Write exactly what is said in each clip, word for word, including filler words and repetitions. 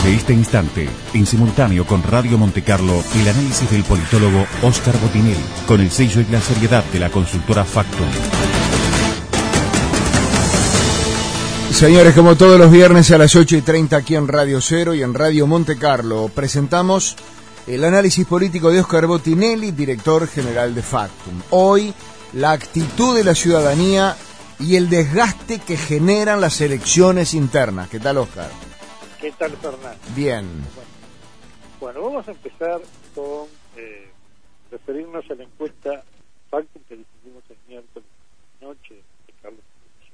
Desde este instante, en simultáneo con Radio Montecarlo, el análisis del politólogo Óscar Botinelli, con el sello y la seriedad de la consultora Factum. Señores, como todos los viernes a las ocho y treinta aquí en Radio Cero y en Radio Montecarlo, presentamos el análisis político de Óscar Botinelli, director general de Factum. Hoy, la actitud de la ciudadanía y el desgaste que generan las elecciones internas. ¿Qué tal, Óscar? ¿Qué tal, Fernando? Bien. Bueno, bueno, vamos a empezar con eh, referirnos a la encuesta Factum que difundimos el miércoles noche de Carlos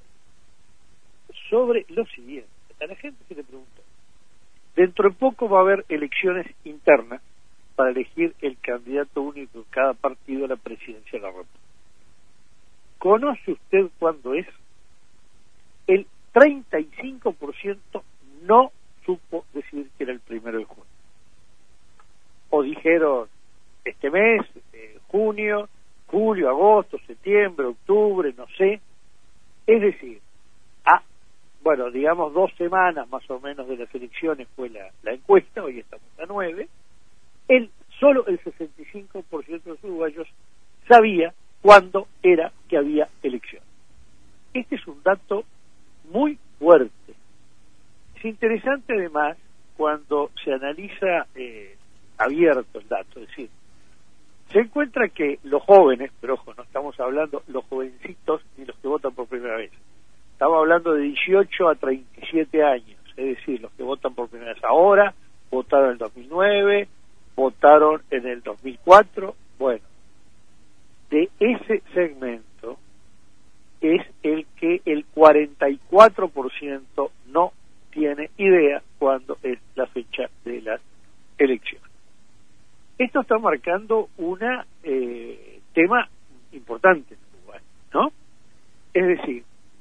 sobre lo siguiente. A la gente se le preguntó, dentro de poco va a haber elecciones internas para elegir el candidato único de cada partido a la presidencia de la República. ¿Conoce usted cuándo es? El treinta y cinco por ciento no supo decidir que era el primero de junio. O dijeron este mes, eh, junio, julio, agosto, septiembre, octubre, no sé. Es decir, a, bueno, digamos dos semanas más o menos de las elecciones fue la, la encuesta, hoy estamos a nueve, el, solo el sesenta y cinco por ciento de los uruguayos sabía cuándo era que había elecciones. Este es un dato muy fuerte. Es interesante además cuando se analiza eh, abierto el dato, es decir, se encuentra que los jóvenes, pero ojo, no estamos hablando los jovencitos ni los que votan por primera vez, estamos hablando de dieciocho a treinta y siete años, es decir, los que votan por primera vez ahora, votaron en el dos mil nueve, votaron en el dos mil cuatro, bueno, de ese segmento es el que el cuarenta y cuatro por ciento no tiene idea cuándo es la fecha de las elecciones. Esto está marcando un eh, tema importante en Uruguay, ¿no? Es decir,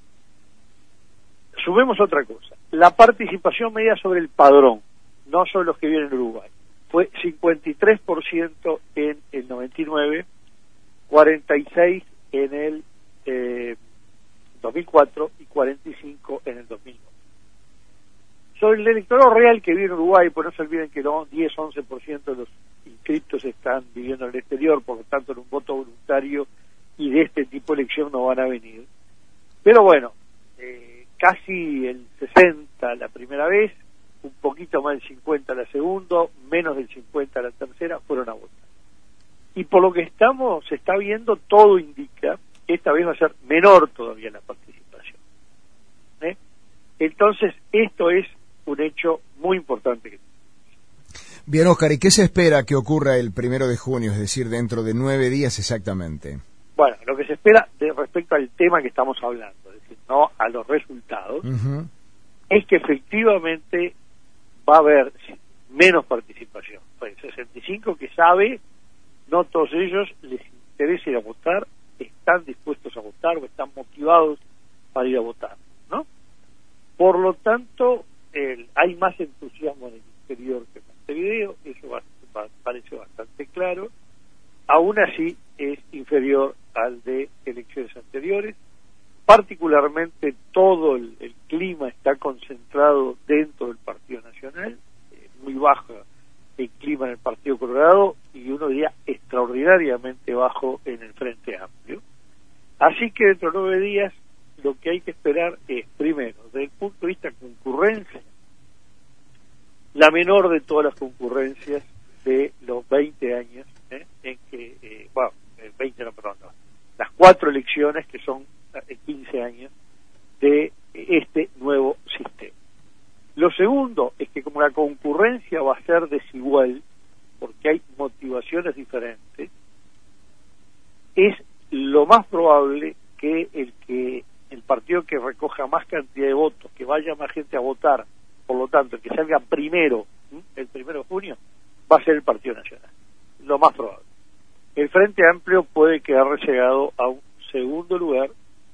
sumemos otra cosa, la participación media sobre el padrón, no sobre los que vienen en Uruguay, fue cincuenta y tres por ciento en el noventa y nueve, cuarenta y seis por ciento en el eh, dos mil cuatro y cuarenta y cinco por ciento en el dos mil nueve. Sobre el electorado real que vive en Uruguay, pues no se olviden que el diez a once por ciento de los inscriptos están viviendo en el exterior, por lo tanto en un voto voluntario y de este tipo de elección no van a venir. Pero bueno, eh, casi el sesenta la primera vez, un poquito más del cincuenta la segunda, menos del cincuenta la tercera, fueron a votar. Y por lo que estamos, se está viendo, todo indica que esta vez va a ser menor todavía la participación. ¿Eh? Entonces, esto es un hecho muy importante. que Bien, Óscar, ¿y qué se espera que ocurra el primero de junio, es decir, dentro de nueve días exactamente? Bueno, lo que se espera de respecto al tema que estamos hablando, es decir, no a los resultados, uh-huh. es que efectivamente va a haber menos participación. Pues el sesenta y cinco que sabe, no todos ellos les interesa ir a votar, están dispuestos a votar o están motivados para ir a votar, ¿no? Por lo tanto, el, hay más entusiasmo en el interior que en Montevideo, eso va, va, parece bastante claro. Aún así es inferior al de elecciones anteriores. Particularmente todo el, el clima está concentrado dentro del Partido Nacional, eh, muy bajo el clima en el Partido Colorado y uno diría extraordinariamente bajo en el Frente Amplio. Así que dentro de nueve días lo que hay que esperar es, primero, desde el punto de vista de concurrencia, la menor de todas las concurrencias de los veinte años, ¿eh? en que, eh, bueno, veinte no, perdón, no, las cuatro elecciones que son quince años de este nuevo sistema. Lo segundo es que como la concurrencia va a ser desigual, porque hay motivaciones diferentes, es lo más probable que el que el partido que recoja más cantidad de votos, que vaya más gente a votar, por lo tanto, el que salga primero, ¿sí? el primero de junio, va a ser el Partido Nacional. Lo más probable. El Frente Amplio puede quedar rezagado a un segundo lugar,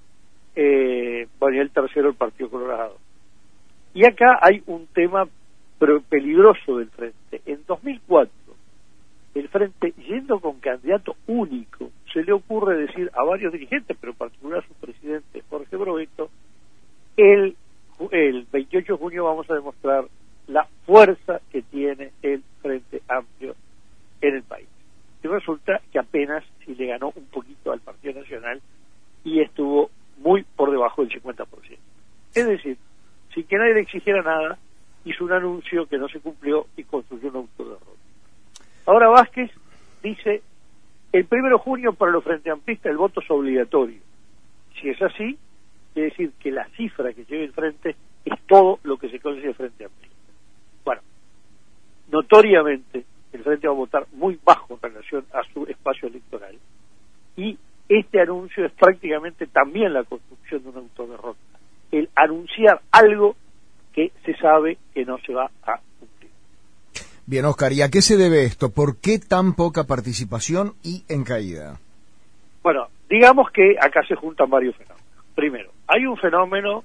eh, bueno, y el tercero el Partido Colorado. Y acá hay un tema peligroso del Frente. En dos mil cuatro, el Frente, yendo con candidato único, se le ocurre decir a varios dirigentes, pero en particular a su presidente Jorge Brovetto, el, el veintiocho de junio vamos a demostrar la fuerza que tiene el Frente Amplio en el país. Y resulta que apenas si le ganó un poquito al Partido Nacional y estuvo muy por debajo del cincuenta por ciento. Es decir, sin que nadie le exigiera nada, hizo un anuncio que no se cumplió y construyó un autoderrota. Ahora Vázquez dice, el primero de junio para los Frente Amplistas el voto es obligatorio. Si es así, quiere decir que la cifra que lleve el Frente es todo lo que se conoce de Frente Amplista. Bueno, notoriamente el Frente va a votar muy bajo en relación a su espacio electoral y este anuncio es prácticamente también la construcción de una autoderrota. El anunciar algo que se sabe que no se va a cumplir. Bien, Óscar, ¿y a qué se debe esto? ¿Por qué tan poca participación y en caída? Bueno, digamos que acá se juntan varios fenómenos. Primero, hay un fenómeno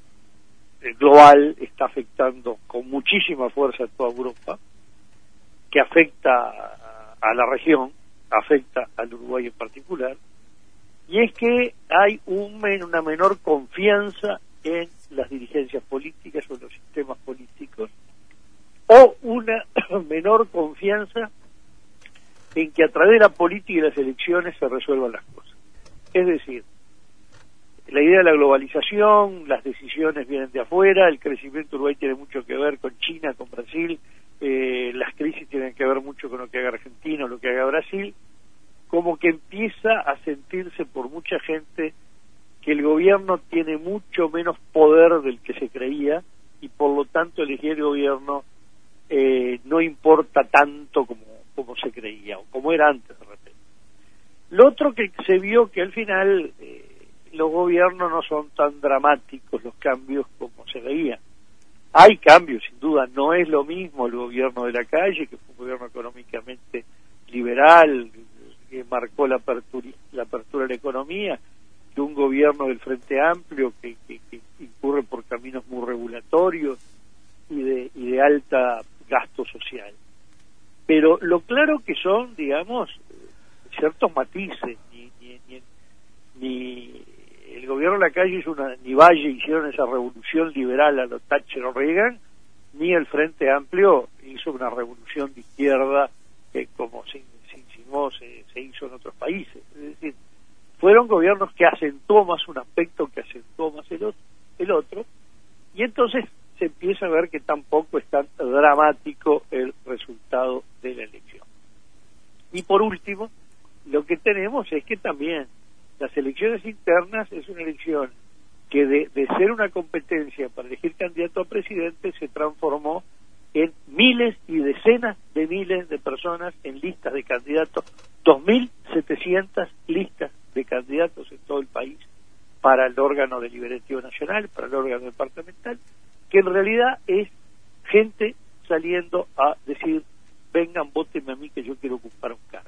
global, está afectando con muchísima fuerza a toda Europa, que afecta a, a la región, afecta al Uruguay en particular, y es que hay un, una menor confianza en las dirigencias políticas o en los sistemas políticos, o una menor confianza en que a través de la política y las elecciones se resuelvan las cosas. Es decir, la idea de la globalización, las decisiones vienen de afuera, el crecimiento de Uruguay tiene mucho que ver con China, con Brasil, eh, las crisis tienen que ver mucho con lo que haga Argentina o lo que haga Brasil, como que empieza a sentirse por mucha gente que el gobierno tiene mucho menos poder del que se creía y por lo tanto elegir el gobierno eh, no importa tanto como, como se creía o como era antes de repente. Lo otro que se vio que al final eh, los gobiernos no son tan dramáticos los cambios como se veía. Hay cambios, sin duda, no es lo mismo el gobierno de la calle, que fue un gobierno económicamente liberal, que marcó la apertura, la apertura de la economía, que un gobierno del Frente Amplio que, que, que incurre por caminos muy regulatorios y de, y de alta gasto social. Pero lo claro que son, digamos, ciertos matices, ni, ni, ni, ni el gobierno de la calle hizo una, ni Valle hicieron esa revolución liberal a lo Thatcher o Reagan, ni el Frente Amplio hizo una revolución de izquierda eh, como se, se insinuó, se, se hizo en otros países. Es decir, fueron gobiernos que acentuó más un aspecto, que acentuó más el otro, el otro, y entonces se empieza a ver que tampoco es tan dramático el resultado de la elección. Y por último, lo que tenemos es que también las elecciones internas es una elección que de, de ser una competencia para elegir candidato a presidente se transformó en miles y decenas de miles de personas en listas de candidatos, dos mil setecientas listas de candidatos en todo el país para el órgano deliberativo nacional, para el órgano departamental, que en realidad es gente saliendo a decir, vengan, vótenme a mí que yo quiero ocupar un cargo.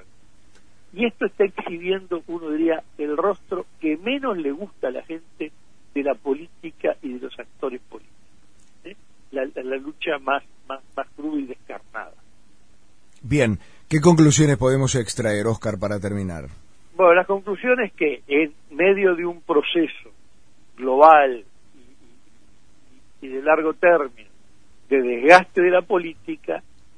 Y esto está exhibiendo, uno diría, el rostro que menos le gusta a la gente de la política y de los actores políticos. ¿eh? La, la, la lucha más, más, más cruda y descarnada. Bien, ¿qué conclusiones podemos extraer, Óscar, para terminar? Bueno, la conclusión es que en medio de un proceso global y, y, y de largo término de desgaste de la política,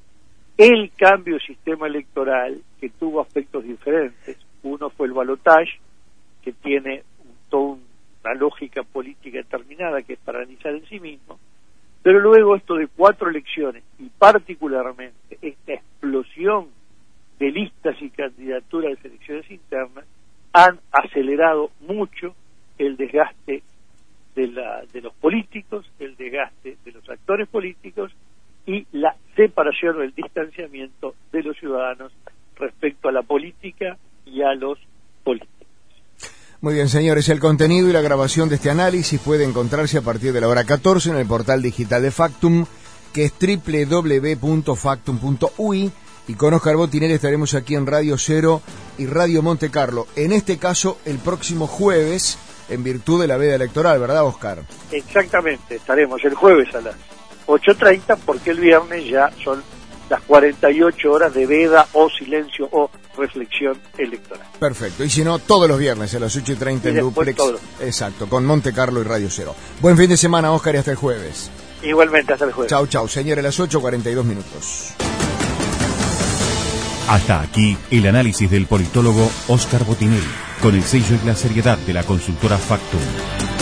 el cambio de sistema electoral, que tuvo aspectos diferentes, uno fue el balotaje, que tiene toda una lógica política determinada, que es paralizar en sí mismo, pero luego esto de cuatro elecciones, y particularmente esta explosión de listas y candidaturas de elecciones internas, han acelerado mucho el desgaste de, la, de los políticos, el desgaste de los actores políticos, y la separación o el distanciamiento de los ciudadanos respecto a la política y a los políticos. Muy bien, señores, el contenido y la grabación de este análisis puede encontrarse a partir de la hora catorce en el portal digital de Factum, que es doble u doble u doble u punto factum punto u y, y con Óscar Botinelli estaremos aquí en Radio Cero y Radio Monte Carlo, en este caso el próximo jueves, en virtud de la veda electoral, ¿verdad, Óscar? Exactamente, estaremos el jueves a las ocho treinta, porque el viernes ya son las cuarenta y ocho horas de veda o silencio o reflexión electoral. Perfecto, y si no, todos los viernes a las ocho y treinta en Duplex. Todo. Exacto, con Monte Carlo y Radio Cero. Buen fin de semana, Óscar, y hasta el jueves. Igualmente, hasta el jueves. Chau, chau, señores, las ocho cuarenta y dos minutos. Hasta aquí el análisis del politólogo Óscar Botinelli, con el sello y la seriedad de la consultora Factum.